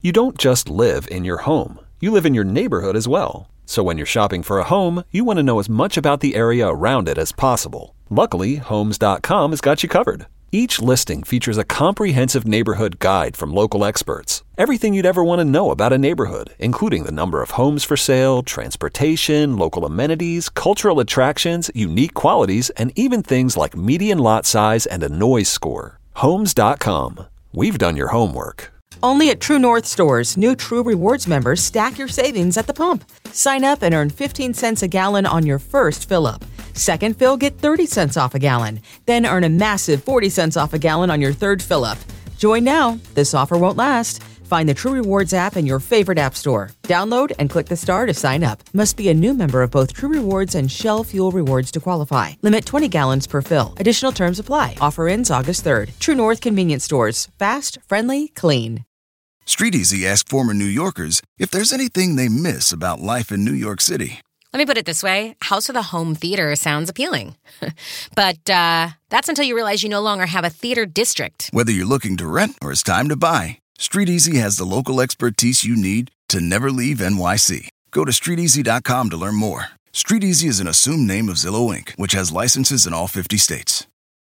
You don't just live in your home. You live in your neighborhood as well. So when you're shopping for a home, you want to know as much about the area around it as possible. Luckily, Homes.com has got you covered. Each listing features a comprehensive neighborhood guide from local experts. Everything you'd ever want to know about a neighborhood, including the number of homes for sale, transportation, local amenities, cultural attractions, unique qualities, and even things like median lot size and a noise score. Homes.com. We've done your homework. Only at True North stores, new True Rewards members stack your savings at the pump. Sign up and earn 15 cents a gallon on your first fill-up. Second fill, get 30 cents off a gallon. Then earn a massive 40 cents off a gallon on your third fill-up. Join now. This offer won't last. Find the True Rewards app in your favorite app store. Download and click the star to sign up. Must be a new member of both True Rewards and Shell Fuel Rewards to qualify. Limit 20 gallons per fill. Additional terms apply. Offer ends August 3rd. True North Convenience Stores. Fast, friendly, clean. StreetEasy asked former New Yorkers if there's anything they miss about life in New York City. Let me put it this way. House with a home theater sounds appealing. But that's until you realize you no longer have a theater district. Whether you're looking to rent or it's time to buy, StreetEasy has the local expertise you need to never leave NYC. Go to StreetEasy.com to learn more. StreetEasy is an assumed name of Zillow Inc., which has licenses in all 50 states.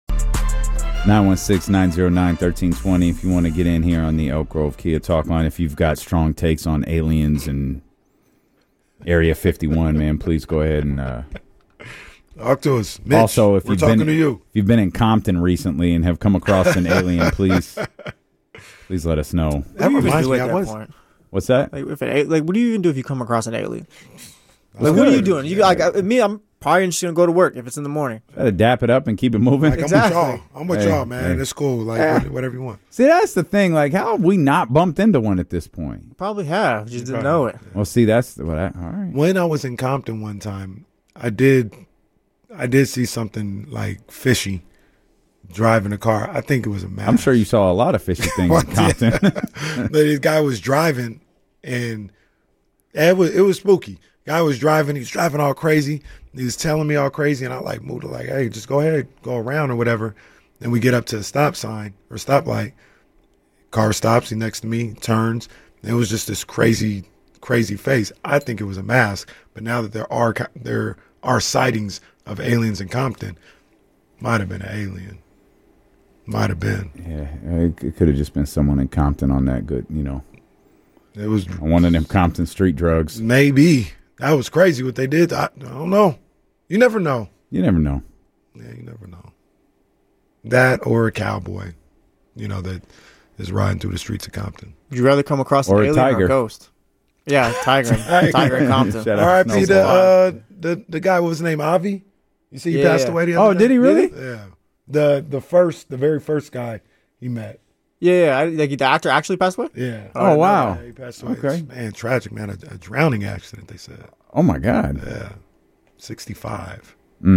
916-909-1320 if you want to get in here on the Elk Grove Kia Talk line. If you've got strong takes on aliens and Area 51, man, please go ahead and talk to us. Mitch, also, if you've been in Compton recently and have come across an alien, please let us know. That reminds me, What's that? Like, what do you even do if you come across an alien? Like, what are you doing? I'm probably just gonna go to work if it's in the morning. Gotta dap it up and keep it moving. Like, exactly. I'm with y'all, man. Hey. It's cool. Like whatever you want. See, that's the thing. Like, how have we not bumped into one at this point? Probably have. Just didn't know it. Well, see, that's all right. When I was in Compton one time, I did see something like fishy driving a car. I think it was a mask. I'm sure you saw a lot of fishy things in Compton. But this guy was driving, and it was spooky. Guy was driving. He was driving all crazy. He was telling me all crazy, and I like moved to like, hey, just go ahead, go around or whatever. Then we get up to a stop sign or stoplight. Car stops. He next to me turns. It was just this crazy face. I think it was a mask. But now that there are sightings of aliens in Compton, might have been an alien. Might have been. Yeah, it could have just been someone in Compton on that good, It was one of them Compton street drugs. Maybe. That was crazy what they did. I don't know. You never know. You never know. Yeah, you never know. That or a cowboy, that is riding through the streets of Compton. Would you rather come across an alien or a ghost? Yeah, tiger. Tiger in Compton. R.I.P. the guy, what was his name? Avi? You see he passed away the other day? Oh, did he really? Yeah. The very first guy he met. Yeah, like the actor actually passed away? Yeah. Oh, wow. Yeah, he passed away. Okay. Man, tragic, man. A drowning accident, they said. Oh, my God. Yeah. 65.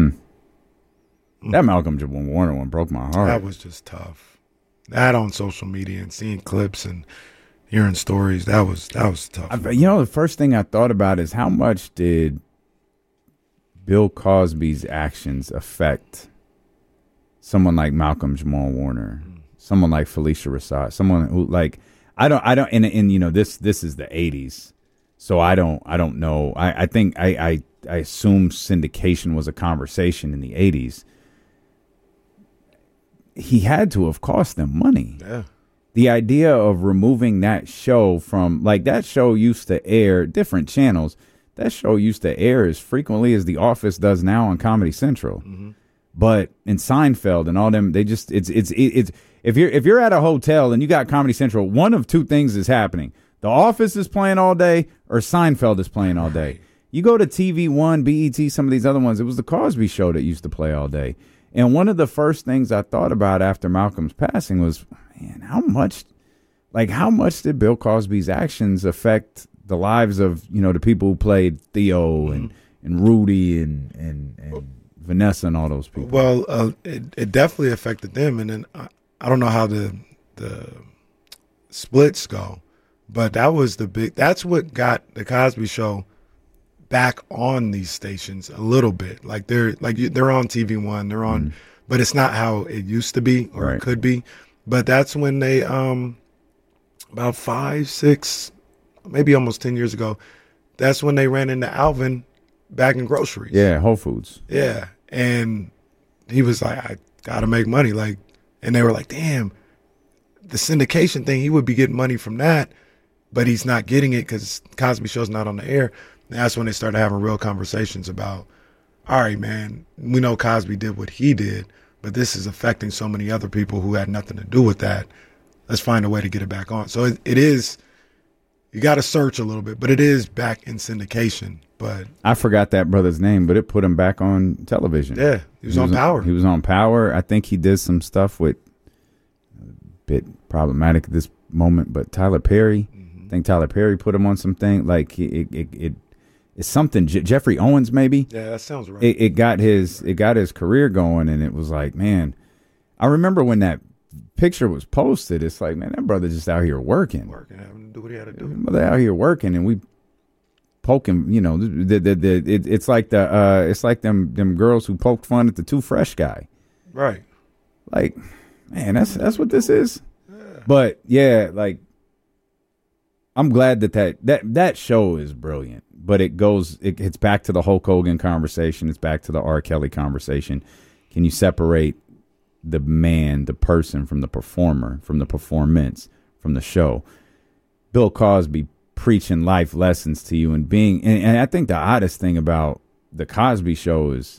That Malcolm Jamal Warner one broke my heart. That was just tough. That on social media and seeing clips and hearing stories, that was tough. The first thing I thought about is how much did Bill Cosby's actions affect someone like Malcolm Jamal Warner? Someone like Felicia Rashad, someone who I don't, and this is the 80s, so I don't know. I think I assume syndication was a conversation in the 80s. He had to have cost them money. Yeah. The idea of removing that show from, that show used to air different channels. That show used to air as frequently as The Office does now on Comedy Central. Mm-hmm. But in Seinfeld and all them, they just it's if you're at a hotel and you got Comedy Central, one of two things is happening: The Office is playing all day, or Seinfeld is playing all day. You go to TV One, BET, some of these other ones. It was the Cosby Show that used to play all day. And one of the first things I thought about after Malcolm's passing was, man, how much did Bill Cosby's actions affect the lives of the people who played Theo and Rudy and Vanessa and all those people? Well, it definitely affected them, and then I don't know how the splits go, but that's what got the Cosby Show back on these stations a little bit. Like they're on TV One, they're on, but it's not how it used to be or It could be. But that's when they about 5, 6, maybe almost 10 years ago. That's when they ran into Alvin bagging groceries. Yeah, Whole Foods. Yeah. And he was like, I got to make money. Like, and they were like, damn, the syndication thing, he would be getting money from that, but he's not getting it because Cosby Show's not on the air. And that's when they started having real conversations about, all right, man, we know Cosby did what he did, but this is affecting so many other people who had nothing to do with that. Let's find a way to get it back on. So it is, you got to search a little bit, but it is back in syndication. But I forgot that brother's name, but it put him back on television. Yeah, he was on Power. He was on Power. I think he did some stuff with, a bit problematic at this moment, but Tyler Perry. I think Tyler Perry put him on something. Like it's something. Jeffrey Owens, maybe. Yeah, that sounds right. It got his career going, and it was like, man, I remember when that picture was posted. It's like, man, that brother just out here working, having to do what he had to do. Brother out here working, and we poking. You know, it's like it's like them girls who poked fun at the Too Fresh guy, right? Like, man, that's what this is. Yeah. But yeah, like, I'm glad that show is brilliant. But it's back to the Hulk Hogan conversation. It's back to the R. Kelly conversation. Can you separate the man, the person, from the performer, from the performance, from the show? Bill Cosby preaching life lessons to you and and I think the oddest thing about the Cosby Show is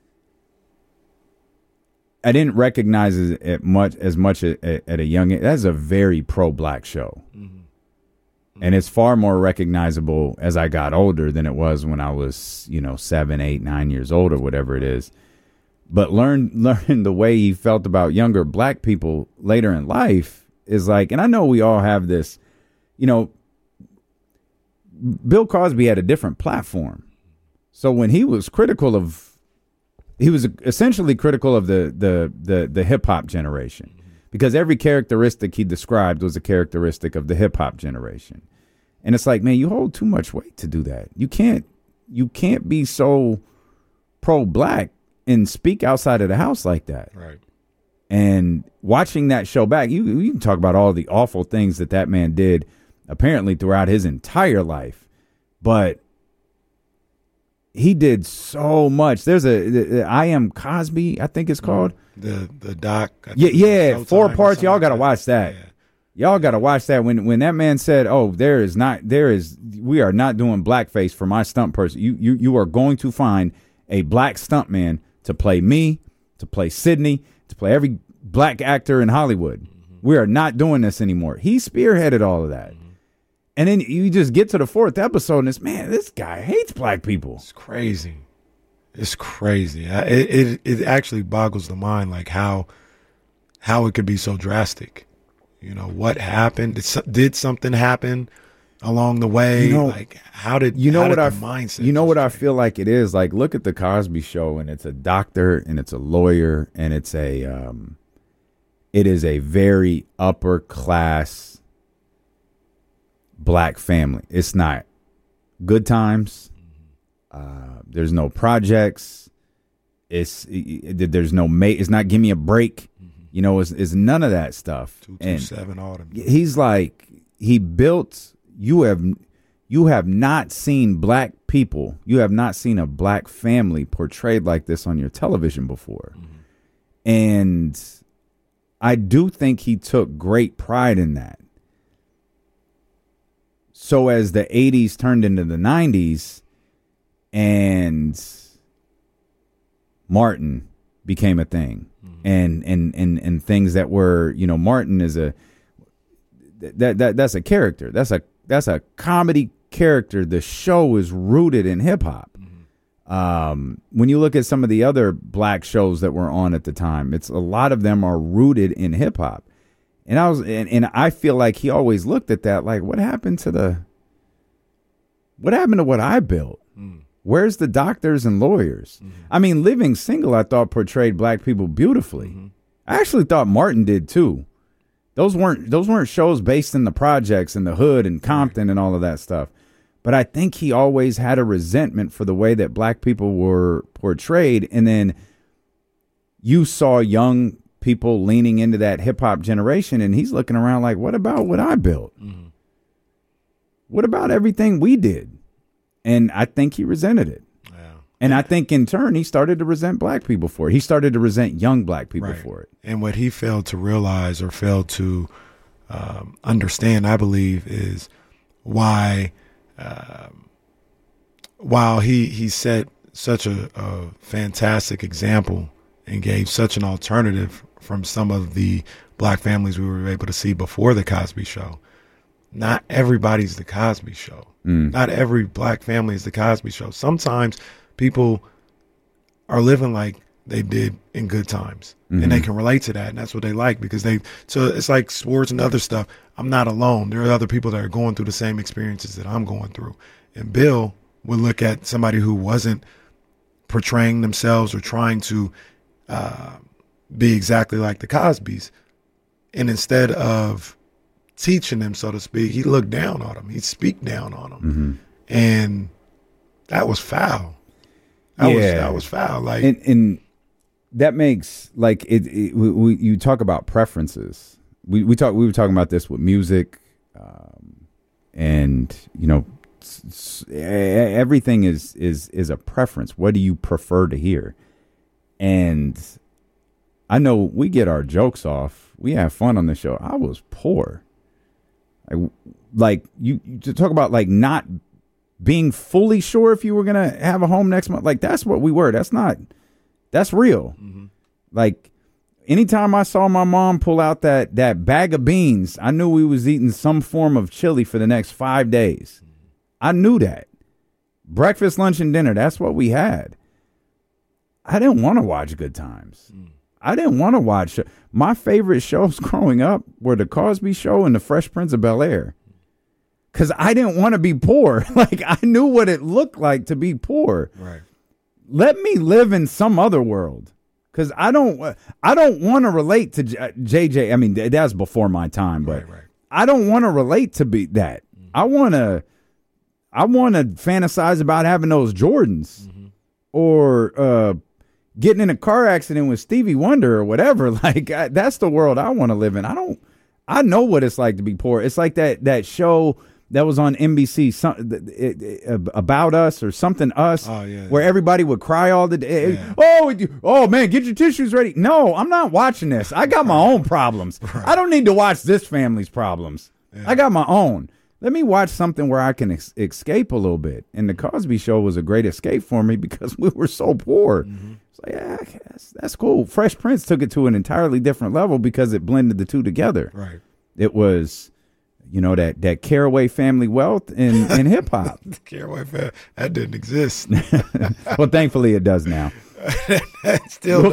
I didn't recognize it as much at a young age. That's a very pro-black show. Mm-hmm. And it's far more recognizable as I got older than it was when I was, 7, 8, 9 years old or whatever it is. But learn the way he felt about younger black people later in life is like, and I know we all have this, Bill Cosby had a different platform. So when he was essentially critical of the hip hop generation, because every characteristic he described was a characteristic of the hip hop generation. And it's like, man, you hold too much weight to do that. You can't be so pro-black and speak outside of the house like that. Right. And watching that show back, you can talk about all the awful things that man did apparently throughout his entire life. But he did so much. There's the I Am Cosby, I think it's called. The doc. Yeah, 4 parts. Y'all got to watch that. Yeah. Y'all got to watch that. When that man said, "Oh, we are not doing blackface for my stunt person. You are going to find a black stuntman to play me, to play Sidney, to play every black actor in Hollywood. Mm-hmm. We are not doing this anymore." He spearheaded all of that. Mm-hmm. And then you just get to the 4th episode and it's, man, this guy hates black people. It's crazy. It's crazy. It actually boggles the mind, like how it could be so drastic. What happened? Did something happen along the way? How did the mindset? What I feel like it is? Like, look at the Cosby Show, and it's a doctor, and it's a lawyer, and it is a very upper class black family. It's not Good Times. There's no projects. There's no mate. It's not Give Me a Break. It's none of that stuff. 227, all them. He's like, he built. You have not seen black people. You have not seen a black family portrayed like this on your television before. Mm-hmm. And I do think he took great pride in that. So as the 80s turned into the 90s and Martin became a thing, and things that were, Martin is that's a character. That's a comedy character. The show is rooted in hip hop. When you look at some of the other black shows that were on at the time, a lot of them are rooted in hip hop. And I feel like he always looked at that like, what happened to what I built? Where's the doctors and lawyers? Mm-hmm. I mean, Living Single, I thought portrayed black people beautifully. Mm-hmm. I actually thought Martin did too. Those weren't shows based in the projects and the hood and Compton and all of that stuff. But I think he always had a resentment for the way that black people were portrayed. And then you saw young people leaning into that hip hop generation, and he's looking around like, what about what I built? Mm-hmm. What about everything we did? And I think he resented it. Yeah. And I think in turn, he started to resent black people for it. He started to resent young black people for it. And what he failed to realize or failed to understand, I believe, is why, while he set such a fantastic example and gave such an alternative from some of the black families we were able to see before the Cosby Show, not everybody's the Cosby Show. Not every black family is the Cosby Show. Sometimes people are living like they did in good times, and they can relate to that, and that's what they like because so it's like sports and other stuff. I'm not alone. There are other people that are going through the same experiences that I'm going through. And Bill would look at somebody who wasn't portraying themselves or trying to be exactly like the Cosbys, and instead of teaching them, so to speak, he looked down on them. He'd speak down on them. And that was foul. That was foul. Like, and that makes like you talk about preferences. We were talking about this with music, and you know, everything is a preference. What do you prefer to hear? And I know we get our jokes off. We have fun on the show. I was poor. Like you to talk about like not being fully sure if you were gonna have a home next month. Like that's what we were. That's real. Like anytime I saw my mom pull out that bag of beans, I knew we was eating some form of chili for the next 5 days. I knew that. Breakfast, lunch, and dinner. That's what we had. I didn't want to watch Good Times. I didn't want to watch. My favorite shows growing up were The Cosby Show and The Fresh Prince of Bel-Air. Because I didn't want to be poor. Like, I knew what it looked like to be poor. Right. Let me live in some other world. Because I don't want to relate to JJ. I mean, that's before my time. But right. I don't want to relate to be that. I want to fantasize about having those Jordans. Or getting in a car accident with Stevie Wonder or whatever. Like that's the world I want to live in. I know what it's like to be poor. It's like that show that was on NBC, About Us or Something Us, where everybody would cry all the day. Yeah. Oh man, get your tissues ready. No, I'm not watching this. I got my own problems. Right. I don't need to watch this family's problems. Yeah. I got my own. Let me watch something where I can escape a little bit. And The Cosby Show was a great escape for me because we were so poor. It's like, yeah, that's cool. Fresh Prince took it to an entirely different level because it blended the two together. Right. It was, you know, that Caraway family wealth in hip hop. The Caraway family, that didn't exist. Well, thankfully it does now. Still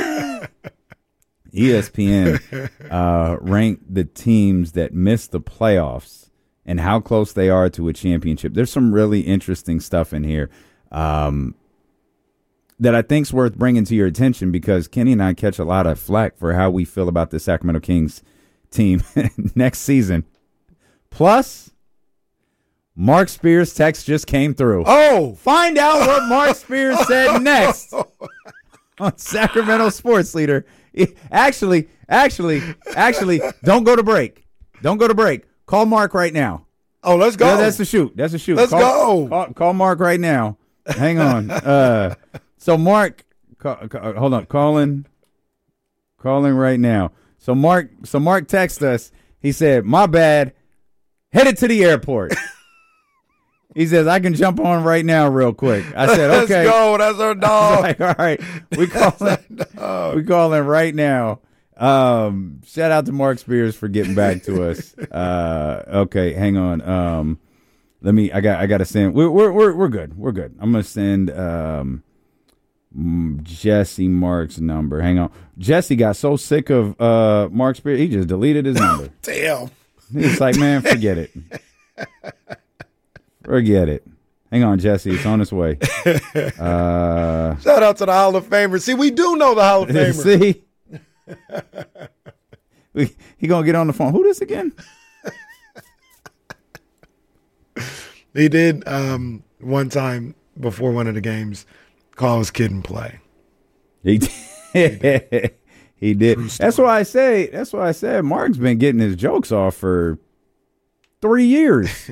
ESPN ranked the teams that missed the playoffs and how close they are to a championship. There's some really interesting stuff in here that I think's worth bringing to your attention because Kenny and I catch a lot of flack for how we feel about the Sacramento Kings team next season. Plus, Mark Spears' text just came through. Oh! Find out what Mark Spears said next on Sacramento Sports Leader. Actually, don't go to break. Don't go to break. Call Mark right now. Oh, let's go. Yeah, that's the shoot. Let's go. Call Mark right now. Hang on. So Mark, hold on. Calling right now. So Mark texted us. He said, "My bad. Headed to the airport." He says, "I can jump on right now, real quick." I said, "Okay, let's go." That's our dog. Like, all right, we calling right now. Shout out to Mark Spears for getting back to us. Okay, hang on. I got to send. We're good. We're good. I'm gonna send Jesse Mark's number. Hang on. Jesse got so sick of Mark Spears, he just deleted his number. Damn. He's like, man, forget it. Forget it. Hang on, Jesse. It's on its way. Shout out to the Hall of Famer. See, we do know the Hall of Famer. See? He gonna get on the phone. Who this again? He did one time before one of the games call his kid and play. He He did. That's why I said Mark's been getting his jokes off for 3 years.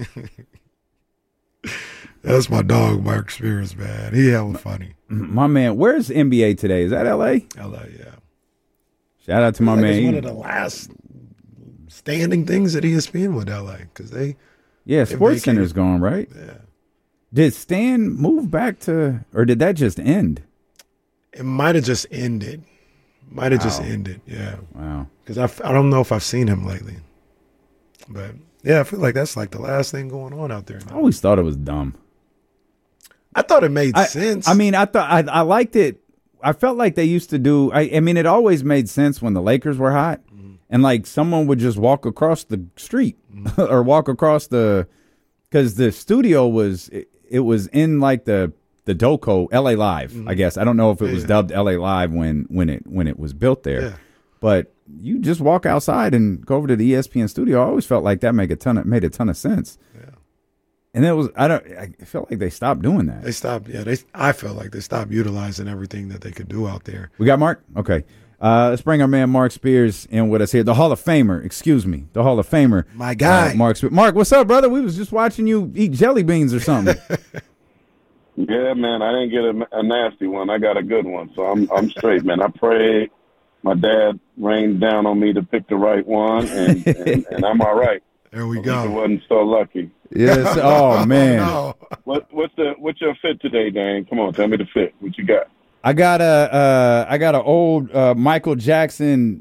That's my dog, Mark Spears, man. He hella funny. My man, where's NBA today? Is that L.A.? L.A., yeah. Shout out to my man. It's one of the last standing things at ESPN with L.A. because Sports Center's gone, right? Yeah. Did Stan move back to, or did that just end? It might have just ended. Yeah. Wow. Because I don't know if I've seen him lately. But, yeah, I feel like that's like the last thing going on out there now. I always thought it was dumb. I thought it made sense. I mean, I thought I liked it. I felt like they used to do. I mean, it always made sense when the Lakers were hot, and like someone would just walk across the street or walk across because the studio was it was in like the Doco LA Live. I guess I don't know if it was dubbed LA Live when it was built there, but you just walk outside and go over to the ESPN studio. I always felt like that made a ton of sense. Yeah. And I felt like they stopped doing that. They stopped, I felt like they stopped utilizing everything that they could do out there. We got Mark? Okay. Let's bring our man Mark Spears in with us here. The Hall of Famer, the Hall of Famer. My guy. Mark Spears. Mark, what's up, brother? We was just watching you eat jelly beans or something. Yeah, man, I didn't get a nasty one. I got a good one, so I'm straight, man. I prayed. My dad rained down on me to pick the right one, and I'm all right. There we At go. least I wasn't so lucky. Yes. Oh man. No. What's your fit today, Dan? Come on, tell me the fit. What you got? I got a old Michael Jackson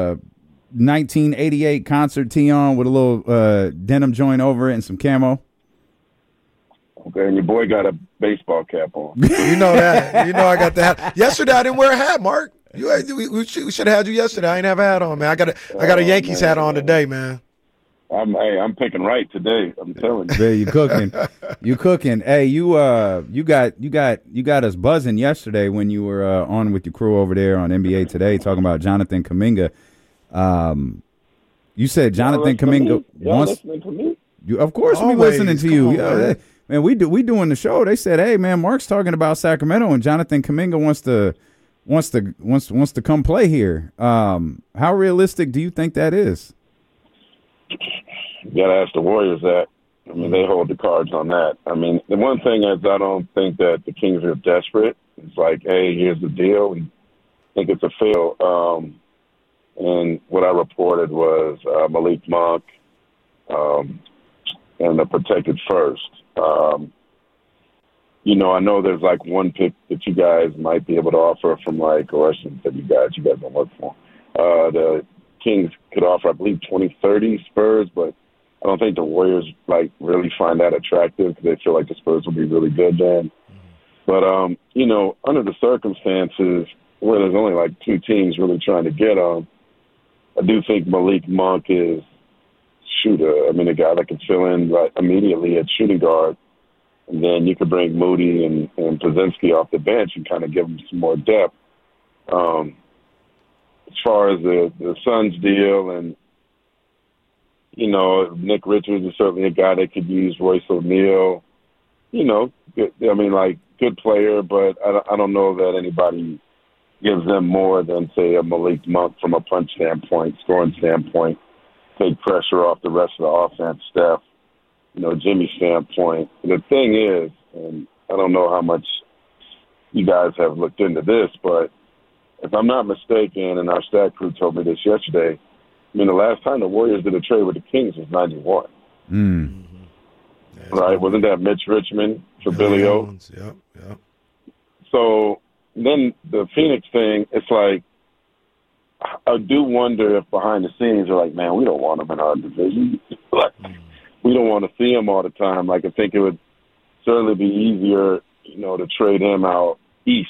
1988 concert tee on with a little denim joint over it and some camo. Okay, and your boy got a baseball cap on. You know that. You know I got that. Yesterday I didn't wear a hat, Mark. We should have had you yesterday. I ain't have a hat on, man. I got a Yankees hat on today, man. I'm picking right today. I'm telling you. Yeah, you cooking. Hey, you got us buzzing yesterday when you were on with your crew over there on NBA Today talking about Jonathan Kuminga. You said Jonathan Kuminga wants. Listening to me? Of course, we listening to you. Yeah, man, we doing the show. They said, hey, man, Mark's talking about Sacramento and Jonathan Kuminga wants to come play here. How realistic do you think that is? You got to ask the Warriors that. I mean, they hold the cards on that. I mean, the one thing is I don't think that the Kings are desperate. It's like, hey, here's the deal. We think it's a fail. And what I reported was Malik Monk and a protected first. I know there's like one pick that you guys might be able to offer from or I shouldn't say you guys don't work for them. The Kings could offer, I believe, 2030 Spurs, but I don't think the Warriors really find that attractive because they feel like the Spurs will be really good then. But, under the circumstances where there's only two teams really trying to get them, I do think Malik Monk is shooter. I mean, a guy that can fill in immediately at shooting guard. And then you could bring Moody and Pozinski off the bench and kind of give them some more depth. As far as the Suns deal and, Nick Richards is certainly a guy that could use Royce O'Neal. Good player, but I don't know that anybody gives them more than, say, a Malik Monk from a punch standpoint, scoring standpoint, take pressure off the rest of the offense, Steph, Jimmy's standpoint. The thing is, and I don't know how much you guys have looked into this, but if I'm not mistaken, and our stat crew told me this yesterday, the last time the Warriors did a trade with the Kings was 91. Right? Wasn't that Mitch Richmond for Billy O? Yep. So then the Phoenix thing, it's like, I do wonder if behind the scenes they're like, man, we don't want them in our division. We don't want to see him all the time. I think it would certainly be easier, to trade him out east.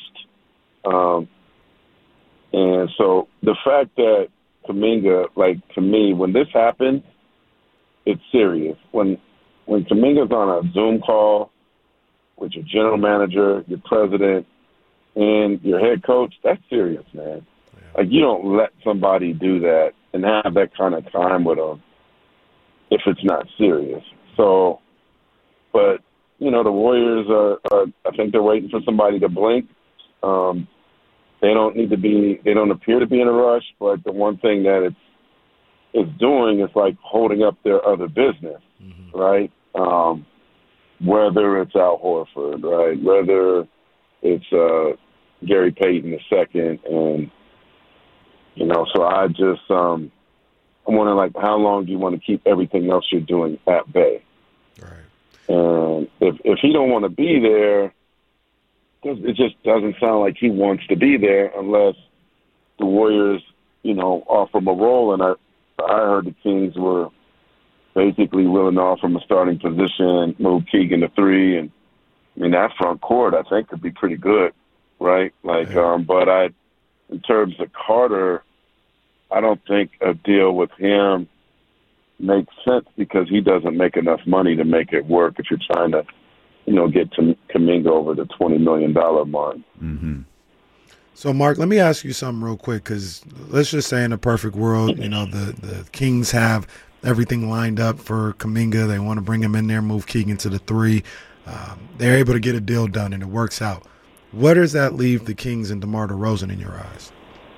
And so the fact that Kuminga, to me, when this happens, it's serious. When Kuminga's on a Zoom call with your general manager, your president, and your head coach, that's serious, man. You don't let somebody do that and have that kind of time with them if it's not serious. So, but, the Warriors I think they're waiting for somebody to blink. They they don't appear to be in a rush, but the one thing that it's doing is like holding up their other business, right? Whether it's Al Horford, right? Whether it's Gary Payton II, and so I just I'm wondering, like, how long do you want to keep everything else you're doing at bay? Right. And if he don't want to be there, it just doesn't sound like he wants to be there unless the Warriors, offer him a role. And I heard the Kings were basically willing to offer him a starting position, move Keegan to 3, and that front court I think could be pretty good, right? Like, but in terms of Carter, I don't think a deal with him makes sense because he doesn't make enough money to make it work if you're trying to, get to Kuminga over the $20 million mark. Mm-hmm. So, Mark, let me ask you something real quick, because let's just say in a perfect world, the Kings have everything lined up for Kuminga. They want to bring him in there, move Keegan to the 3. They're able to get a deal done, and it works out. Where does that leave the Kings and DeMar DeRozan in your eyes?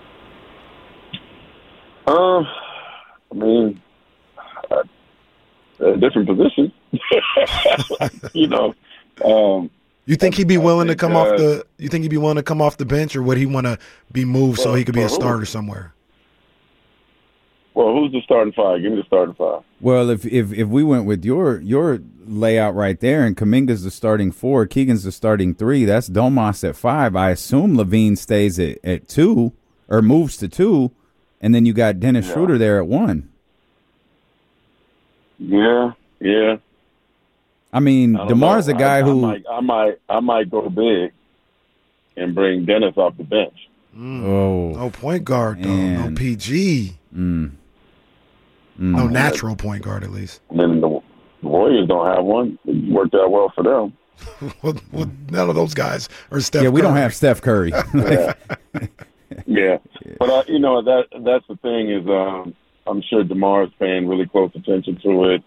A different position. You think he'd be willing to come off the? You think he'd be willing to come off the bench, or would he want to be moved so he could be a starter somewhere? Well, who's the starting 5? Give me the starting 5. Well, if we went with your layout right there, and Kuminga's the starting 4, Keegan's the starting 3, that's Domas at 5. I assume Levine stays at 2 or moves to 2, and then you got Dennis Schroeder there at 1. Yeah. I mean, DeMar's a guy who I might go big and bring Dennis off the bench. No point guard though. No PG. No natural point guard, at least. And then the Warriors don't have one. It worked out well for them. well, none of those guys are Steph. Yeah, we Curry. don't have Steph Curry. Yeah. But that's the thing is, I'm sure DeMar's paying really close attention to it,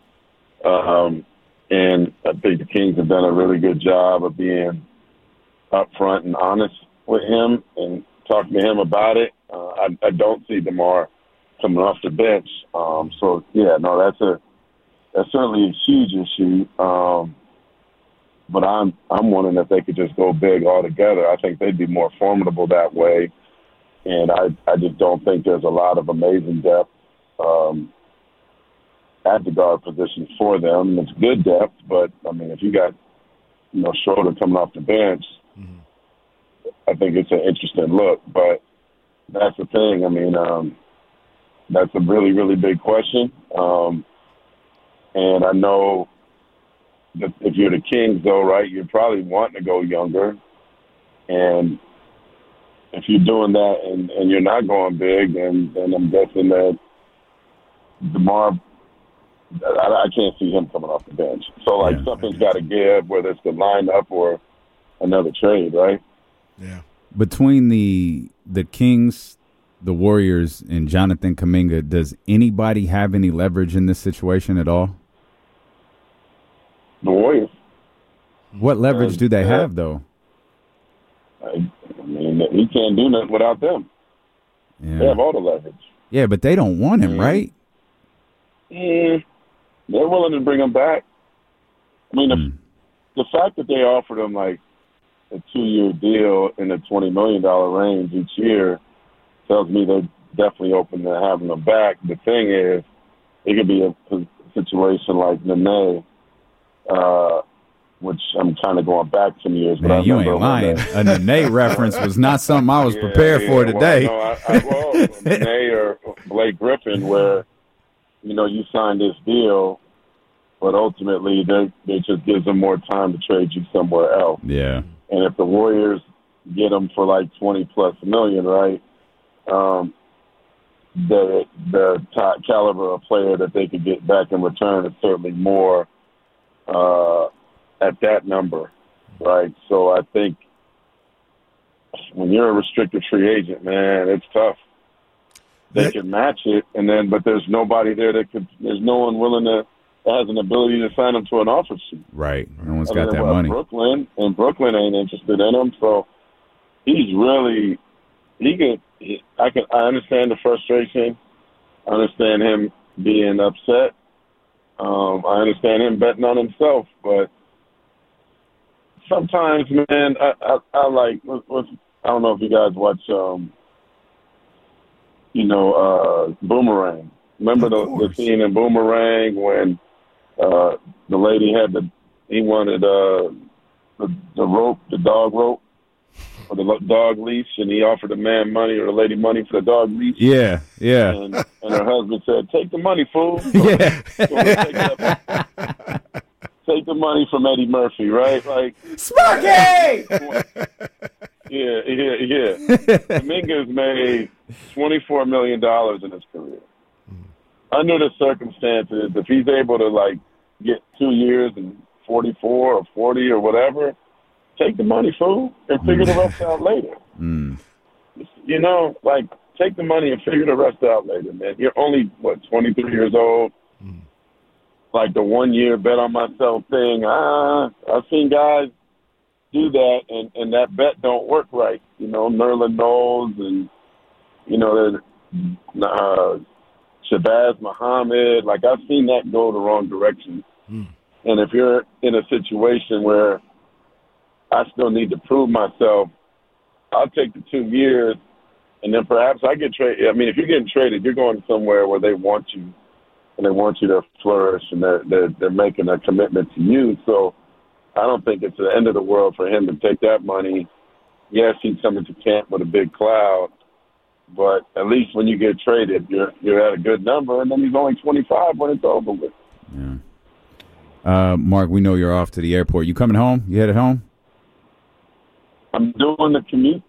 and I think the Kings have done a really good job of being upfront and honest with him and talking to him about it. I don't see DeMar coming off the bench. That's certainly a huge issue. But I'm wondering if they could just go big altogether. I think they'd be more formidable that way. And I just don't think there's a lot of amazing depth at the guard position for them. It's good depth, but, if you got, Schroeder coming off the bench, I think it's an interesting look. But that's the thing. That's a really, really big question. And I know that if you're the Kings, though, right, you're probably wanting to go younger. And if you're doing that and you're not going big, then I'm guessing that DeMar, I can't see him coming off the bench. So, something's got to give, whether it's the lineup or another trade, right? Yeah. Between the Kings, the Warriors, and Jonathan Kuminga, does anybody have any leverage in this situation at all? The Warriors. What leverage do they have, though? He can't do nothing without them. Yeah. They have all the leverage. Yeah, but they don't want him, right? They're willing to bring him back. The fact that they offered him like a 2-year deal in the $20 million range each year tells me they're definitely open to having him back. The thing is, it could be a situation like Nene, which I'm kind of going back some years. But Man, you ain't lying. A Nene reference was not something I was prepared for today. Nene or Blake Griffin, where you signed this deal, but ultimately they just gives them more time to trade you somewhere else. Yeah. And if the Warriors get them for like $20+ million, right? The top caliber of player that they could get back in return is certainly more at that number, right? So I think when you're a restricted free agent, man, it's tough. They can match it, but there's nobody there there's no one willing to has an ability to sign him to an offer sheet. Right. No one's got that money. Brooklyn ain't interested in him, so he's I understand the frustration. I understand him being upset. I understand him betting on himself, but sometimes, man, I like. I don't know if you guys watch, Boomerang. Remember the scene in Boomerang when the lady he wanted the rope, the dog rope, or the dog leash, and he offered the man money or the lady money for the dog leash. Yeah. And her husband said, "Take the money, fool." Yeah. Take the money from Eddie Murphy, right? Like Sparky! Yeah. Dominguez made $24 million in his career. Under the circumstances, if he's able to get 2 years and 44 or 40 or whatever, take the money, fool, and figure the rest out later. Take the money and figure the rest out later, man. You're only 23 years old. Like the 1 year bet on myself thing. I've seen guys do that, and that bet don't work right. Nerlens Knowles and Shabazz Muhammad. Like, I've seen that go the wrong direction. And if you're in a situation where I still need to prove myself, I'll take the 2 years, and then perhaps I get traded. I mean, if you're getting traded, you're going somewhere where they want you, and they want you to flourish, and they're making a commitment to you. So I don't think it's the end of the world for him to take that money. Yes, he's coming to camp with a big cloud, but at least when you get traded, you're at a good number, and then he's only 25 when it's over with. Yeah. Mark, we know you're off to the airport. You coming home? You headed home? I'm doing the commute.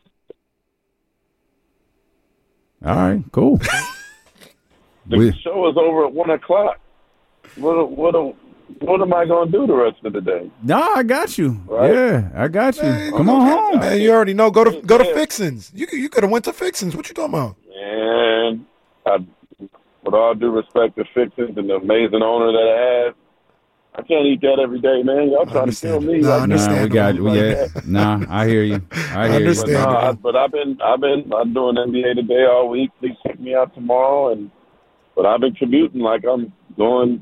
All right, cool. The show is over at 1 o'clock. What am I going to do the rest of the day? No, I got you. Right? Yeah, I got you. Man, Come on home. Man, you already know. Go to Fixins. You could have went to Fixins. What you talking about? And with all due respect to Fixins and the amazing owner that I have, I can't eat that every day, man. Y'all trying to kill me. No, we got you. Yeah. Nah, I hear you. I hear you. But I'm doing NBA Today all week. Please check me out tomorrow. But I've been commuting like I'm going,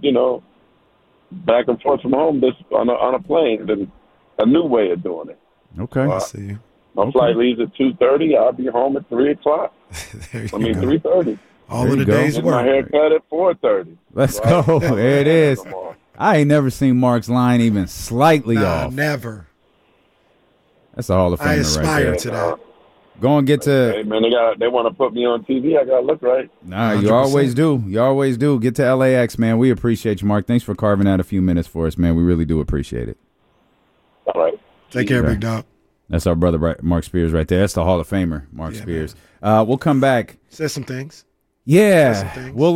back and forth from home on a plane. And a new way of doing it. Okay. I see you. My flight leaves at 2:30. I'll be home at 3 o'clock. 3:30. All of the days Get work. my haircut at 4:30. Let's go. There it is. I ain't never seen Mark's line even slightly off. Never. That's a Hall of Famer I aspire right to there. that. Go and get to. Hey man, they want to put me on TV. I gotta look right. Nah, you 100%. always do. You always do. Get to LAX, man. We appreciate you, Mark. Thanks for carving out a few minutes for us, man. We really do appreciate it. All right. Take care, big dog. That's our brother, Mark Spears, right there. That's the Hall of Famer, Mark Spears. We'll come back. Said some things. Yeah. Said some things. Well,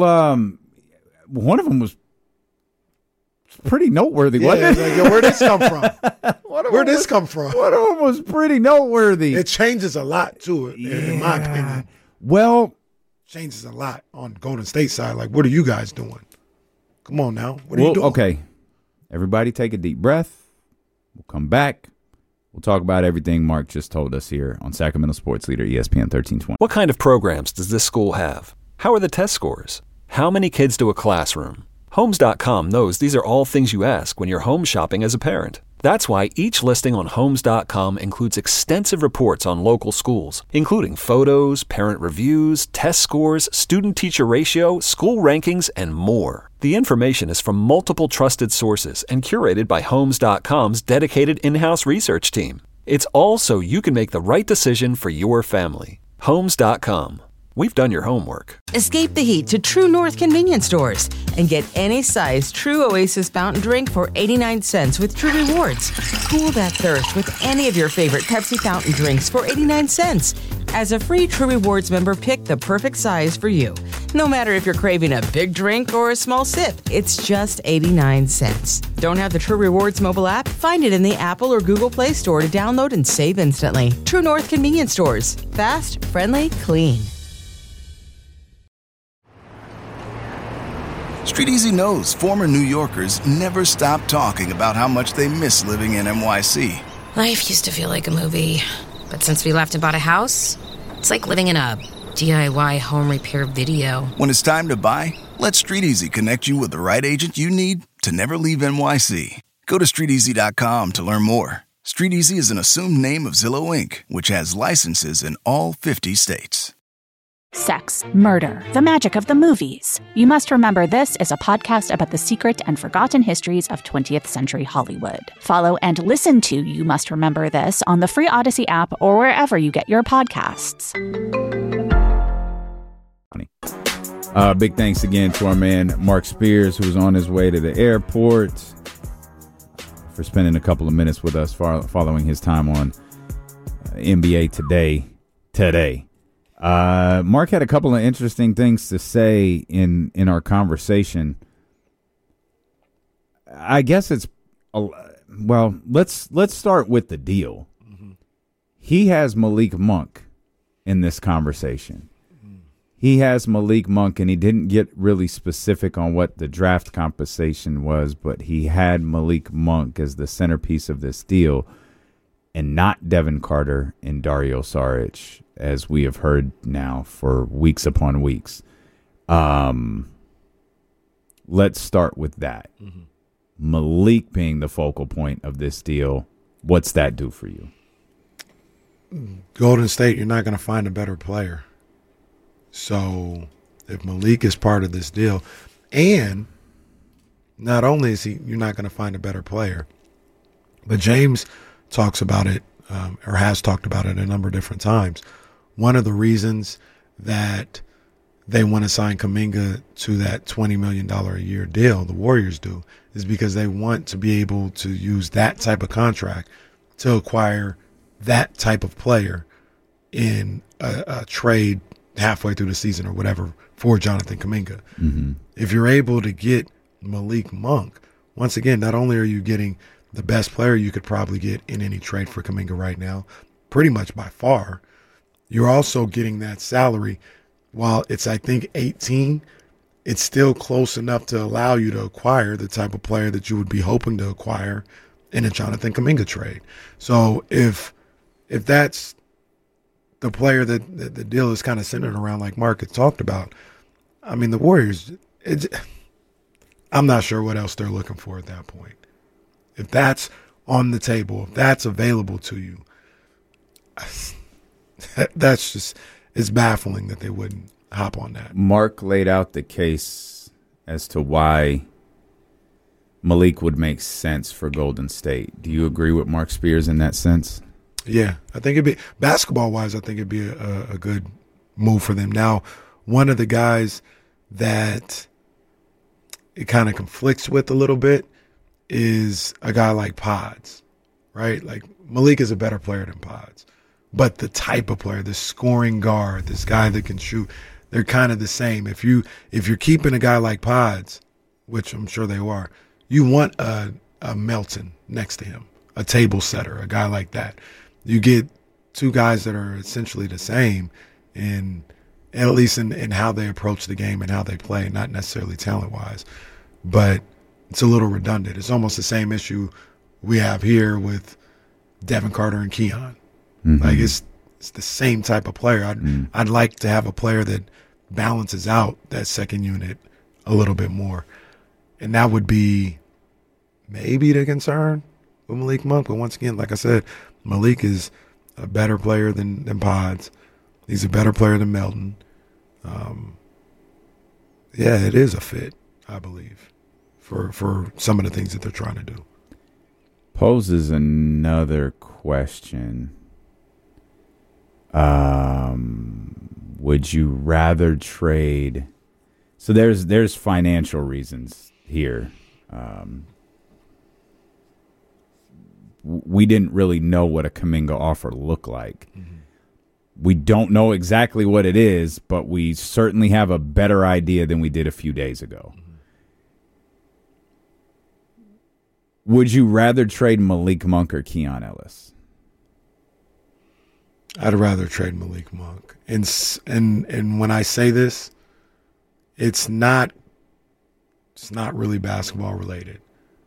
one of them was pretty noteworthy, wasn't it? Like, yo, where'd this come from? Where'd this come from? One of them was pretty noteworthy. It changes a lot, too, in my opinion. Well, Changes a lot on Golden State side. Like, what are you guys doing? Come on now. What are you doing? Okay. Everybody take a deep breath. We'll come back. We'll talk about everything Mark just told us here on Sacramento Sports Leader, ESPN 1320. What kind of programs does this school have? How are the test scores? How many kids do a classroom? Homes.com knows these are all things you ask when you're home shopping as a parent. That's why each listing on Homes.com includes extensive reports on local schools, including photos, parent reviews, test scores, student-teacher ratio, school rankings, and more. The information is from multiple trusted sources and curated by Homes.com's dedicated in-house research team. It's all so you can make the right decision for your family. Homes.com. We've done your homework. Escape the heat to True North convenience stores and get any size True Oasis fountain drink for 89 cents with True Rewards. Cool that thirst with any of your favorite Pepsi fountain drinks for 89 cents. As a free True Rewards member, pick the perfect size for you. No matter if you're craving a big drink or a small sip, it's just 89 cents. Don't have the True Rewards mobile app? Find it in the Apple or Google Play Store to download and save instantly. True North convenience stores. Fast, friendly, clean. Street Easy knows former New Yorkers never stop talking about how much they miss living in NYC. Life used to feel like a movie, but since we left and bought a house, It's like living in a DIY home repair video. When it's time to buy, let StreetEasy connect you with the right agent you need to never leave NYC. Go to StreetEasy.com to learn more. StreetEasy is an assumed name of Zillow Inc., which has licenses in all 50 states. Sex, murder, the magic of the movies. You must remember this is a podcast about the secret and forgotten histories of 20th century Hollywood. Follow and listen to You Must Remember This on the free Odyssey app or wherever you get your podcasts. Big thanks again to our man Mark Spears, who's on his way to the airport, for spending a couple of minutes with us following his time on NBA Today. Mark had a couple of interesting things to say in our conversation. I guess let's start with the deal. Mm-hmm. He has Malik Monk in this conversation. He has Malik Monk, and he didn't get really specific on what the draft compensation was, but he had Malik Monk as the centerpiece of this deal and not Devin Carter and Dario Saric, as we have heard now for weeks upon weeks. Let's start with that. Mm-hmm. Malik being the focal point of this deal, what's that do for you? Golden State, you're not going to find a better player. So if Malik is part of this deal, and not only is you're not going to find a better player, but James talks about it, or has talked about it a number of different times. One of the reasons that they want to sign Kuminga to that $20 million a year deal, the Warriors do, is because they want to be able to use that type of contract to acquire that type of player in a trade halfway through the season or whatever for Jonathan Kuminga. Mm-hmm. If you're able to get Malik Monk, once again, not only are you getting the best player you could probably get in any trade for Kuminga right now, pretty much by far, you're also getting that salary. While it's, I think, 18, it's still close enough to allow you to acquire the type of player that you would be hoping to acquire in a Jonathan Kuminga trade. So if that's the player that the deal is kind of centered around, like Mark had talked about, I mean, the Warriors, I'm not sure what else they're looking for at that point. If that's on the table, if that's available to you, that's just, it's baffling that they wouldn't hop on that. Mark laid out the case as to why Malik would make sense for Golden State. Do you agree with Mark Spears in that sense? Yeah, I think it'd be, basketball-wise, I think it'd be a good move for them. Now, one of the guys that it kind of conflicts with a little bit is a guy like Pods, right? Like, Malik is a better player than Pods. But the type of player, this scoring guard, this guy that can shoot, they're kind of the same. If you're keeping a guy like Pods, which I'm sure they are, you want a Melton next to him, a table setter, a guy like that. You get two guys that are essentially the same in, at least in how they approach the game and how they play, not necessarily talent-wise. But it's a little redundant. It's almost the same issue we have here with Devin Carter and Keon. Mm-hmm. Like it's the same type of player. I'd like to have a player that balances out that second unit a little bit more. And that would be maybe the concern with Malik Monk. But once again, like I said, Malik is a better player than Pods. He's a better player than Melton. Yeah, it is a fit, I believe, for some of the things that they're trying to do. Poses another question. Would you rather trade? So there's financial reasons here. We didn't really know what a Kuminga offer looked like. Mm-hmm. We don't know exactly what it is, but we certainly have a better idea than we did a few days ago. Mm-hmm. Would you rather trade Malik Monk or Keon Ellis? I'd rather trade Malik Monk. And when I say this, it's not really basketball related.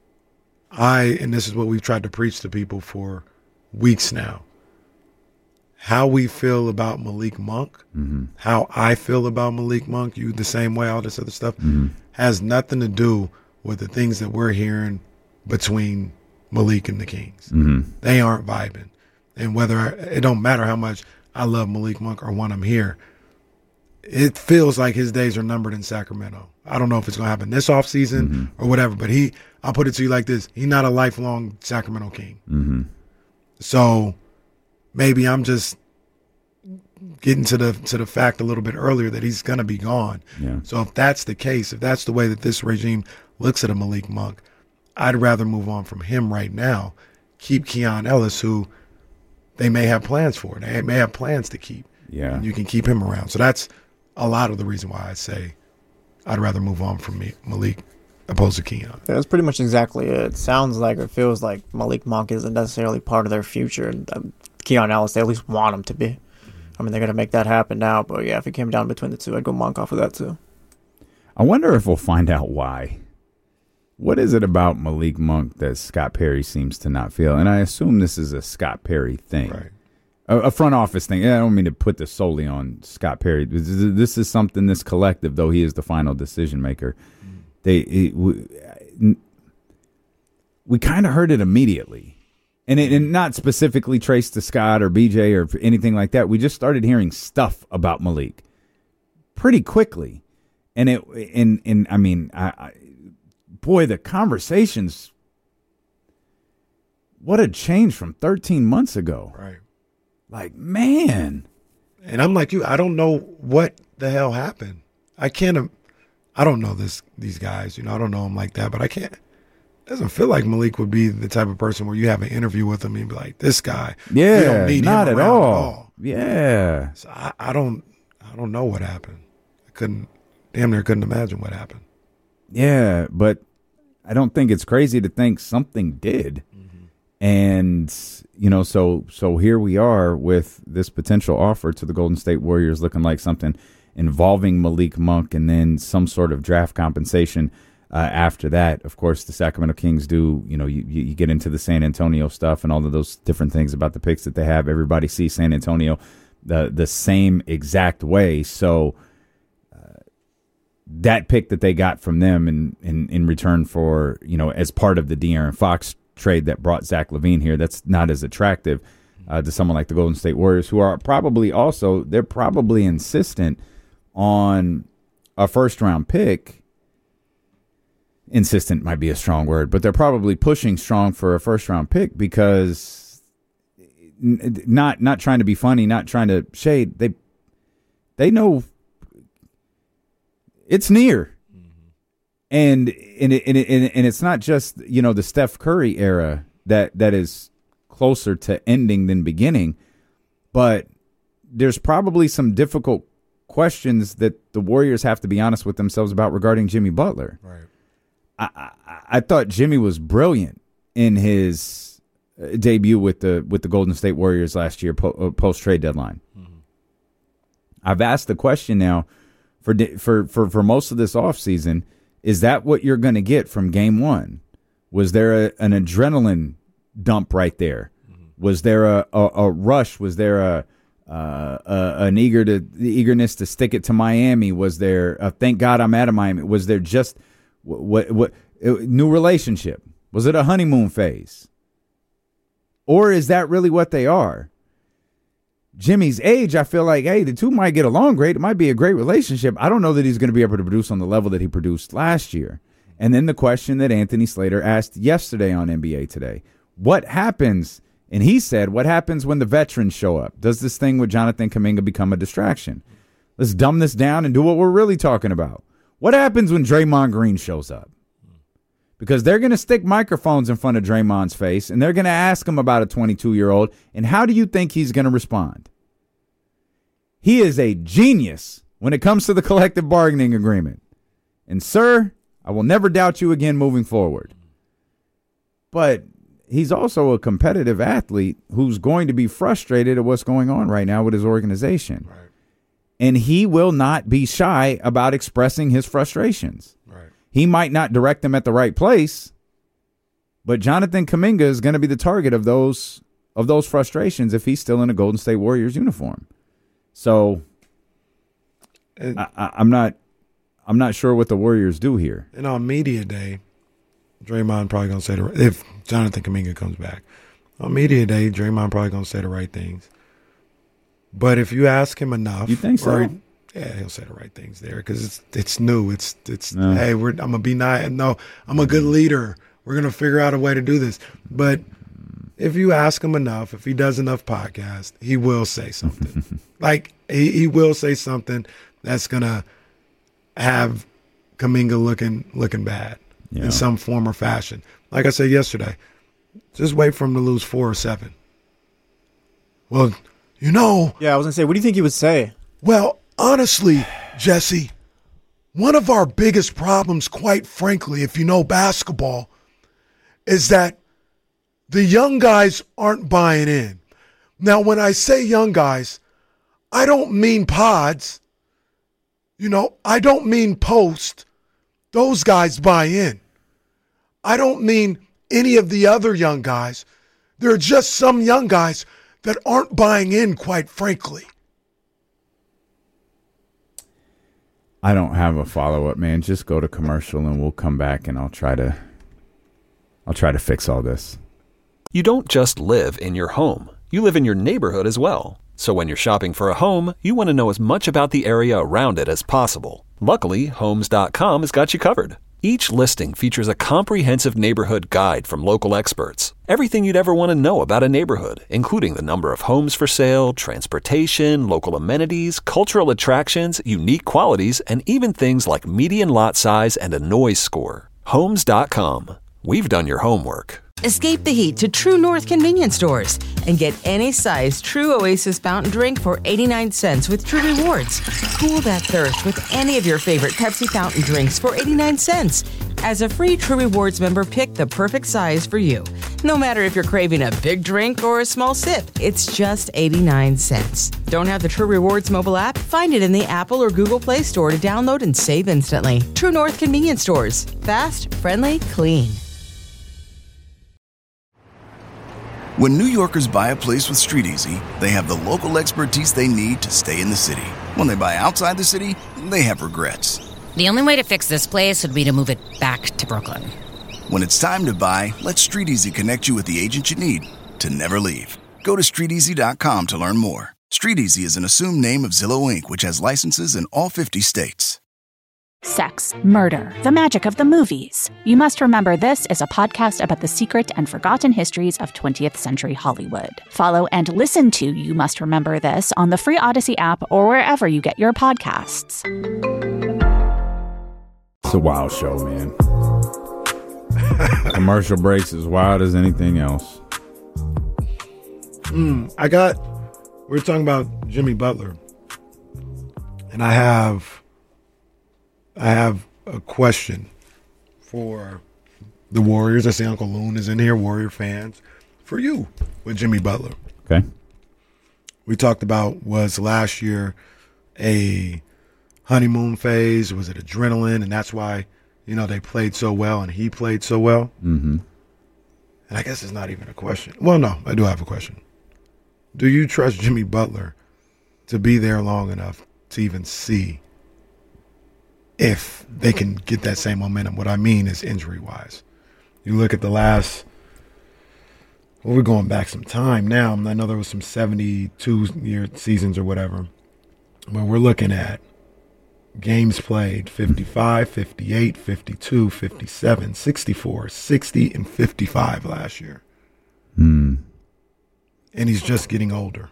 And this is what we've tried to preach to people for weeks now. how we feel about Malik Monk, how I feel about Malik Monk, you the same way, all this other stuff, has nothing to do with the things that we're hearing between Malik and the Kings. They aren't vibing. And it don't matter how much I love Malik Monk or want him here, it feels like his days are numbered in Sacramento. I don't know if it's going to happen this offseason or whatever, but I'll put it to you like this. He's not a lifelong Sacramento King. So maybe I'm just getting to the fact a little bit earlier that he's going to be gone. Yeah. So if that's the case, if that's the way that this regime looks at a Malik Monk, I'd rather move on from him right now, keep Keon Ellis, who they may have plans for. They may have plans to keep. Yeah. And you can keep him around. So that's a lot of the reason why I say I'd rather move on from Malik opposed to Keon. Yeah, that's pretty much exactly it. It sounds like, or feels like Malik Monk isn't necessarily part of their future. And Keon Ellis, they at least want him to be. I mean, they're going to make that happen now. But yeah, if it came down between the two, I'd go Monk off of that too. I wonder if we'll find out why. What is it about Malik Monk that Scott Perry seems to not feel? And I assume this is a Scott Perry thing. Right. A front office thing. I don't mean to put this solely on Scott Perry. This is something this collective, though he is the final decision maker. We kind of heard it immediately. And not specifically traced to Scott or BJ or anything like that. We just started hearing stuff about Malik pretty quickly. And I mean, boy, the conversations, what a change from 13 months ago. Right. Like, man. And I'm like you, I don't know what the hell happened. I don't know these guys, I don't know them like that, but I can't. It doesn't feel like Malik would be the type of person where you have an interview with him and you'd be like, this guy. Yeah, we don't need not him at around all. Yeah. So I don't know what happened. Damn near couldn't imagine what happened. Yeah, but I don't think it's crazy to think something did. And, so here we are with this potential offer to the Golden State Warriors looking like something involving Malik Monk and then some sort of draft compensation after that. Of course, the Sacramento Kings do, you get into the San Antonio stuff and all of those different things about the picks that they have. Everybody sees San Antonio the same exact way. So that pick that they got from them in return for, as part of the De'Aaron Fox trade that brought Zach LaVine here, that's not as attractive to someone like the Golden State Warriors, who are probably insistent on a first-round pick. Insistent might be a strong word, but they're probably pushing strong for a first-round pick because not trying to be funny, not trying to shade. They know it's near. And it's not just, the Steph Curry era that is closer to ending than beginning, but there's probably some difficult questions that the Warriors have to be honest with themselves about regarding Jimmy Butler. Right. I thought Jimmy was brilliant in his debut with the Golden State Warriors last year post trade deadline. I've asked the question now for most of this offseason. Is that what you're going to get from game one? Was there an adrenaline dump right there? Was there a rush? Was there an eagerness to stick it to Miami? Was there a thank God I'm out of Miami? Was there just what new relationship? Was it a honeymoon phase? Or is that really what they are? Jimmy's age, I feel like, hey, the two might get along great. It might be a great relationship. I don't know that he's going to be able to produce on the level that he produced last year. And then the question that Anthony Slater asked yesterday on NBA Today, what happens? And he said, what happens when the veterans show up? Does this thing with Jonathan Kuminga become a distraction? Let's dumb this down and do what we're really talking about. What happens when Draymond Green shows up? Because they're going to stick microphones in front of Draymond's face, and they're going to ask him about a 22-year-old, and how do you think he's going to respond? He is a genius when it comes to the collective bargaining agreement. And, sir, I will never doubt you again moving forward. But he's also a competitive athlete who's going to be frustrated at what's going on right now with his organization. Right. And he will not be shy about expressing his frustrations. Right. He might not direct them at the right place, but Jonathan Kuminga is going to be the target of those of those frustrations if he's still in a Golden State Warriors uniform. So I'm not sure what the Warriors do here. And on media day, Draymond probably going to say if Jonathan Kuminga comes back. On media day, Draymond probably going to say the right things. But if you ask him enough, you think so? Yeah, he'll say the right things there because it's new. It's no. Hey, I'm gonna be nice. No, I'm a good leader. We're gonna figure out a way to do this. But if you ask him enough, if he does enough podcasts, he will say something. Like he will say something that's gonna have Kuminga looking bad in some form or fashion. Like I said yesterday, just wait for him to lose 4 or 7. Well, Yeah, I was gonna say, what do you think he would say? Well, honestly, Jesse, one of our biggest problems, quite frankly, if you know basketball, is that the young guys aren't buying in. Now, when I say young guys, I don't mean Pods. I don't mean Post. Those guys buy in. I don't mean any of the other young guys. There are just some young guys that aren't buying in, quite frankly. I don't have a follow-up, man. Just go to commercial and we'll come back and I'll try to fix all this. You don't just live in your home. You live in your neighborhood as well. So when you're shopping for a home, you want to know as much about the area around it as possible. Luckily, Homes.com has got you covered. Each listing features a comprehensive neighborhood guide from local experts. Everything you'd ever want to know about a neighborhood, including the number of homes for sale, transportation, local amenities, cultural attractions, unique qualities, and even things like median lot size and a noise score. Homes.com. We've done your homework. Escape the heat to True North convenience stores and get any size True Oasis fountain drink for 89 cents with True Rewards. Cool that thirst with any of your favorite Pepsi fountain drinks for 89 cents. As a free True Rewards member, pick the perfect size for you. No matter if you're craving a big drink or a small sip, it's just 89 cents. Don't have the True Rewards mobile app? Find it in the Apple or Google Play Store to download and save instantly. True North convenience stores. Fast, friendly, clean. When New Yorkers buy a place with StreetEasy, they have the local expertise they need to stay in the city. When they buy outside the city, they have regrets. The only way to fix this place would be to move it back to Brooklyn. When it's time to buy, let StreetEasy connect you with the agent you need to never leave. Go to StreetEasy.com to learn more. StreetEasy is an assumed name of Zillow Inc., which has licenses in all 50 states. Sex, murder, the magic of the movies. You Must Remember This is a podcast about the secret and forgotten histories of 20th century Hollywood. Follow and listen to You Must Remember This on the free Odyssey app or wherever you get your podcasts. It's a wild show, man. Commercial breaks as wild as anything else. We're talking about Jimmy Butler. And I have a question for the Warriors. I see Uncle Loon is in here, Warrior fans. For you, with Jimmy Butler. Okay. We talked about, was last year a honeymoon phase? Was it adrenaline? And that's why, they played so well and he played so well? Mm-hmm. And I guess it's not even a question. Well, no, I do have a question. Do you trust Jimmy Butler to be there long enough to even see if they can get that same momentum? What I mean is injury-wise. You look at the last, we're going back some time now. I know there was some 72-year seasons or whatever, but we're looking at games played 55, 58, 52, 57, 64, 60, and 55 last year. And he's just getting older.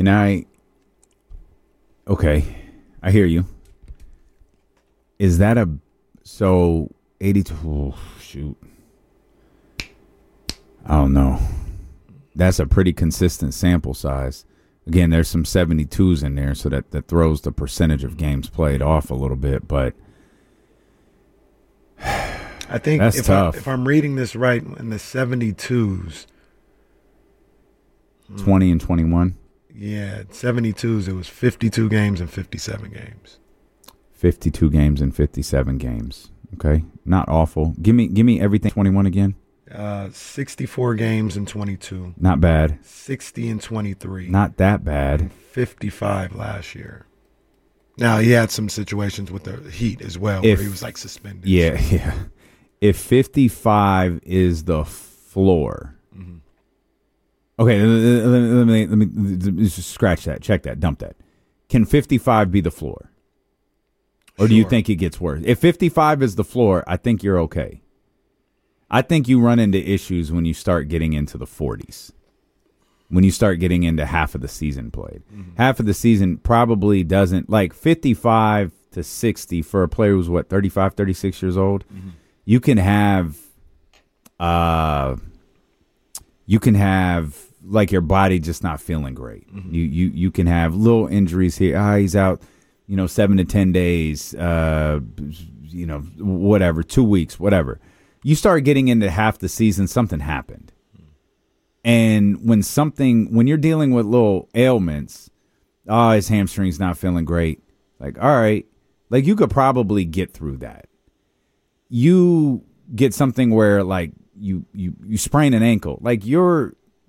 Okay, I hear you. Is that 82? Oh, shoot. I don't know. That's a pretty consistent sample size. Again, there's some 72s in there, so that throws the percentage of games played off a little bit, but I think that's tough. If I'm reading this right, in the 72s. 20 and 21? Yeah, 72s, it was 52 games and 57 games. 52 games and 57 games. Okay, not awful. Give me everything 21 again. 64 games in 22. Not bad. 60 in 23. Not that bad. 55 last year. Now, he had some situations with the Heat as well where he was like suspended. Yeah, yeah. If 55 is the floor. Mm-hmm. Okay, let me just scratch that, check that, dump that. Can 55 be the floor? Or do you think it gets worse? If 55 is the floor, I think you're okay. I think you run into issues when you start getting into the 40s. When you start getting into half of the season played. Mm-hmm. Half of the season probably doesn't, like 55 to 60 for a player who's, 35, 36 years old? Mm-hmm. You can have like your body just not feeling great. Mm-hmm. You can have little injuries here. He's out, 7 to 10 days, whatever, 2 weeks, whatever. You start getting into half the season, something happened. And when you're dealing with little ailments, his hamstring's not feeling great. Like, all right, like you could probably get through that. You get something where like you sprain an ankle, like you're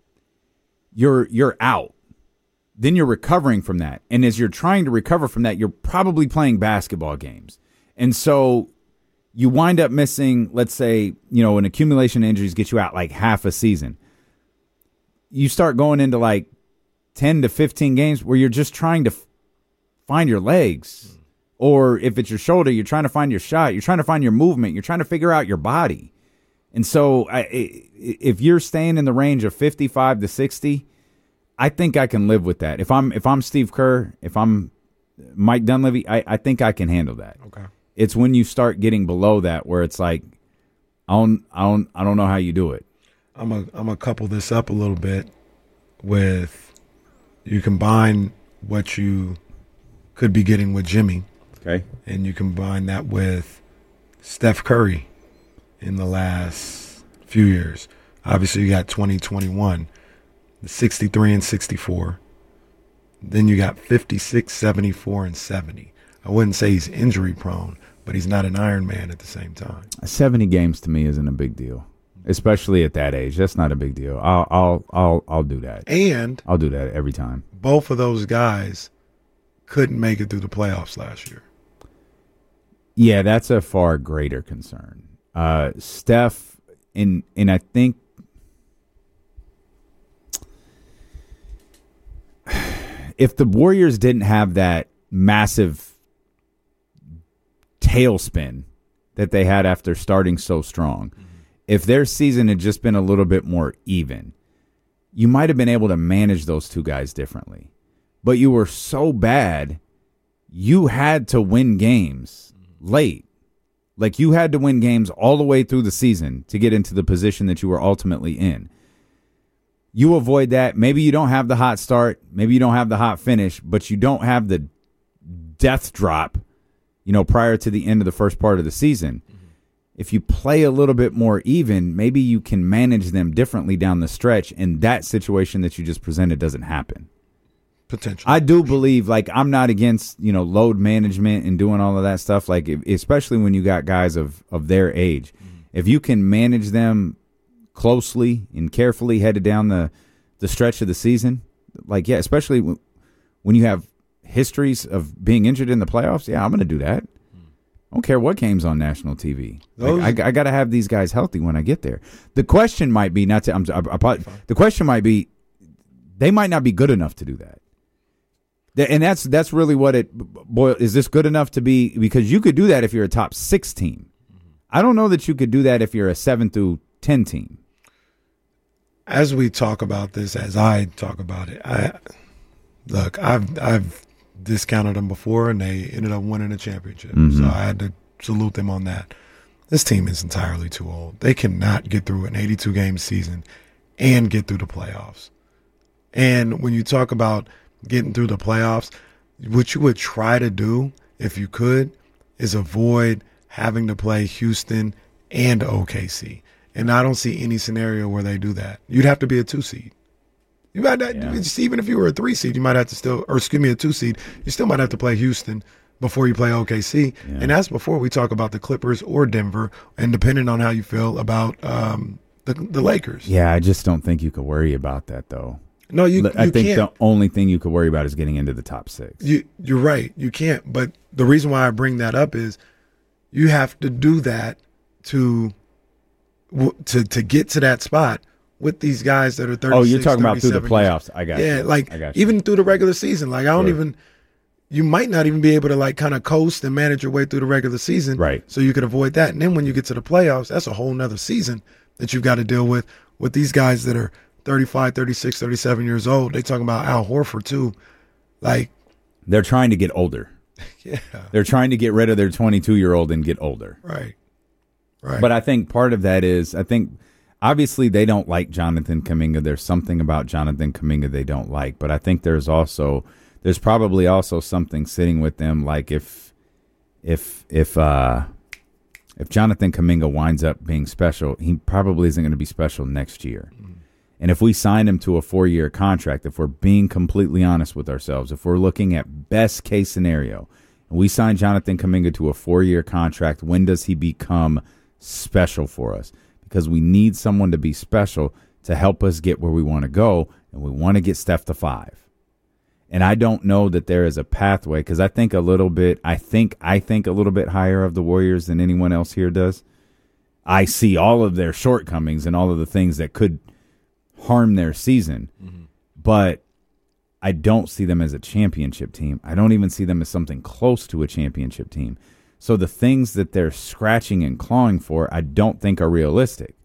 out. Then you're recovering from that. And as you're trying to recover from that, you're probably playing basketball games. And so you wind up missing, let's say, an accumulation of injuries get you out like half a season. You start going into like 10 to 15 games where you're just trying to find your legs. Or if it's your shoulder, you're trying to find your shot. You're trying to find your movement. You're trying to figure out your body. And so if you're staying in the range of 55 to 60, I think I can live with that. If I'm Steve Kerr, if I'm Mike Dunleavy, I think I can handle that. Okay. It's when you start getting below that where it's like, I don't know how you do it. I'm a couple this up a little bit with you combine what you could be getting with Jimmy. Okay. And you combine that with Steph Curry in the last few years. Obviously, you got 2021, 63 and 64. Then you got 56, 74, and 70. I wouldn't say he's injury prone, but he's not an Iron Man at the same time. 70 games to me isn't a big deal, especially at that age. That's not a big deal. I'll do that. And I'll do that every time. Both of those guys couldn't make it through the playoffs last year. Yeah, that's a far greater concern. Steph, and I think if the Warriors didn't have that massive tailspin that they had after starting so strong, if their season had just been a little bit more even, you might have been able to manage those two guys differently. But you were so bad, you had to win games late. Like you had to win games all the way through the season to get into the position that you were ultimately in. You avoid that. Maybe you don't have the hot start. Maybe you don't have the hot finish, but you don't have the death drop, prior to the end of the first part of the season. Mm-hmm. If you play a little bit more even, maybe you can manage them differently down the stretch, and that situation that you just presented doesn't happen. Potentially. I do believe, like, I'm not against, load management and doing all of that stuff, like, especially when you got guys of their age. Mm-hmm. If you can manage them closely and carefully headed down the stretch of the season, like, yeah, especially when you have histories of being injured in the playoffs, yeah, I'm going to do that. I don't care what game's on national TV. Like, I got to have these guys healthy when I get there. The question might be the question might be they might not be good enough to do that. And that's really what is this good enough to be? Because you could do that if you're a top 6 team. I don't know that you could do that if you're a 7 through 10 team. As we talk about this, as I talk about it, I've discounted them before, and they ended up winning a championship. Mm-hmm. So I had to salute them on that. This team is entirely too old. They cannot get through an 82-game season and get through the playoffs. And when you talk about getting through the playoffs, what you would try to do, if you could, is avoid having to play Houston and OKC. And I don't see any scenario where they do that. You'd have to be a 2 seed. You might not, even if you were a 3 seed, you might have to a 2 seed, you still might have to play Houston before you play OKC. Yeah. And that's before we talk about the Clippers or Denver, and depending on how you feel about the Lakers. Yeah, I just don't think you could worry about that, though. No, you I think can't. the only thing you could worry about is getting into the top 6. You're right. You can't. But the reason why I bring that up is you have to do that to get to that spot with these guys that are 36, Oh, you're talking about through the playoffs. I got you. Yeah, like I got you. even through the regular season. Like you might not even be able to like kind of coast and manage your way through the regular season. Right. So you could avoid that. And then when you get to the playoffs, that's a whole nother season that you've got to deal with these guys that are 35, 36, 37 years old. They talking about Al Horford too. Like they're trying to get older. Yeah. They're trying to get rid of their 22-year-old and get older. Right. But I think part of that is, obviously they don't like Jonathan Kuminga. There's something about Jonathan Kuminga they don't like. But I think there's probably also something sitting with them. Like if Jonathan Kuminga winds up being special, he probably isn't going to be special next year. And if we sign him to a 4-year contract, if we're being completely honest with ourselves, if we're looking at best case scenario, and we sign Jonathan Kuminga to a 4-year contract, when does he become special for us? Because we need someone to be special to help us get where we want to go, and we want to get Steph to 5. And I don't know that there is a pathway, because I think a little bit higher of the Warriors than anyone else here does. I see all of their shortcomings and all of the things that could harm their season, but I don't see them as a championship team. I don't even see them as something close to a championship team. So the things that they're scratching and clawing for, I don't think are realistic.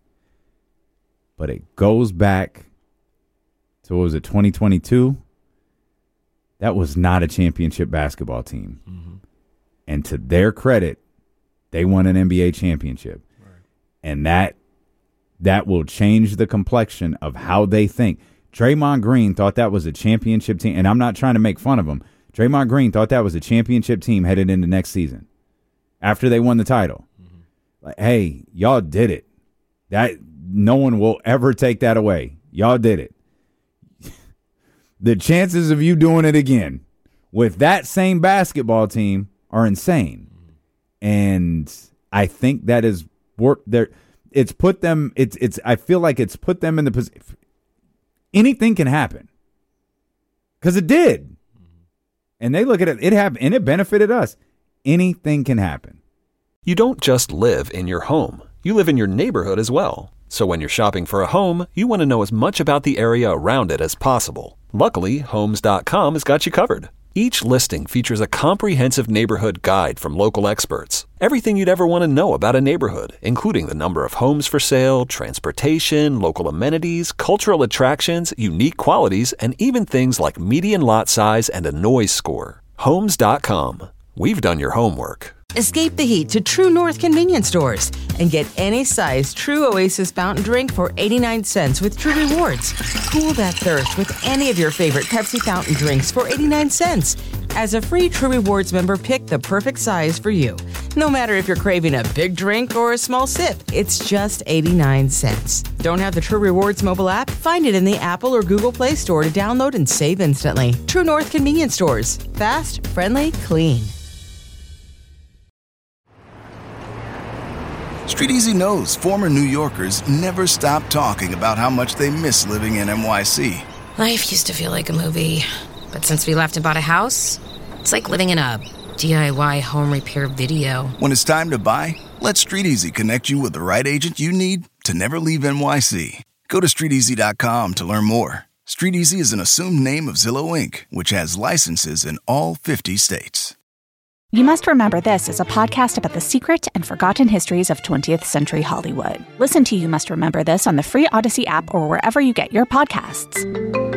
But it goes back to, what was it, 2022? That was not a championship basketball team. And to their credit, they won an NBA championship. Right. And that will change the complexion of how they think. Draymond Green thought that was a championship team, and I'm not trying to make fun of him. Draymond Green thought that was a championship team headed into next season after they won the title. Like, hey, y'all did it. That no one will ever take that away. Y'all did it. The chances of you doing it again with that same basketball team are insane. And I think that is work there. It's put them. I feel like it's put them in the position. Anything can happen, because it did, and they look at it. It happened, and it benefited us. Anything can happen. You don't just live in your home. You live in your neighborhood as well. So when you're shopping for a home, you want to know as much about the area around it as possible. Luckily, Homes.com has got you covered. Each listing features a comprehensive neighborhood guide from local experts. Everything you'd ever want to know about a neighborhood, including the number of homes for sale, transportation, local amenities, cultural attractions, unique qualities, and even things like median lot size and a noise score. Homes.com. We've done your homework. Escape the heat to True North convenience stores and get any size True Oasis fountain drink for 89 cents with True Rewards. Cool that thirst with any of your favorite Pepsi fountain drinks for 89 cents. As a free True Rewards member, pick the perfect size for you. No matter if you're craving a big drink or a small sip, it's just 89 cents. Don't have the True Rewards mobile app? Find it in the Apple or Google Play Store to download and save instantly. True North convenience stores. Fast, friendly, clean. StreetEasy knows former New Yorkers never stop talking about how much they miss living in NYC. Life used to feel like a movie, but since we left and bought a house, it's like living in a DIY home repair video. When it's time to buy, let StreetEasy connect you with the right agent you need to never leave NYC. Go to StreetEasy.com to learn more. StreetEasy is an assumed name of Zillow Inc., which has licenses in all 50 states. You Must Remember This is a podcast about the secret and forgotten histories of 20th century Hollywood. Listen to You Must Remember This on the free Odyssey app or wherever you get your podcasts.